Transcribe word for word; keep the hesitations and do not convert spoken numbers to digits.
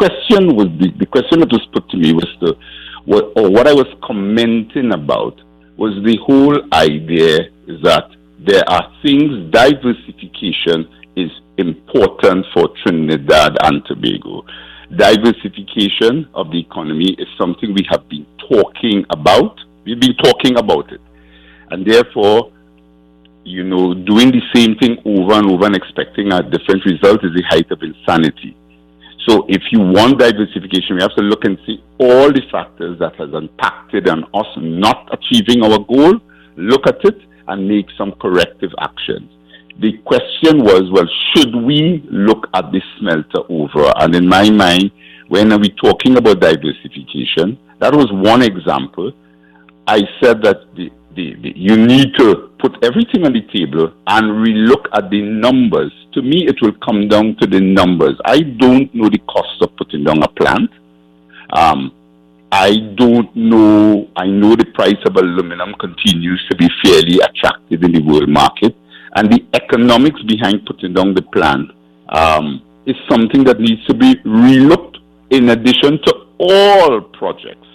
question was the, the question that was put to me was the what or what I was commenting about was the whole idea that there are things, diversification is important for Trinidad and Tobago. Diversification of the economy is something we have been talking about. We've been talking about it. And therefore, you know, doing the same thing over and over and expecting a different result is the height of insanity. So if you want diversification, we have to look and see all the factors that has impacted on us not achieving our goal, look at it, and make some corrective actions. The question was, well, should we look at the smelter over? And in my mind, when are we talking about diversification? That was one example. I said that the, the, the, you need to put everything on the table and relook at the numbers. To me, it will come down to the numbers. I don't know the cost of putting down a plant. Um, I don't know. I know the price of aluminum continues to be fairly attractive in the world market. And the economics behind putting down the plant um, is something that needs to be relooked in addition to all projects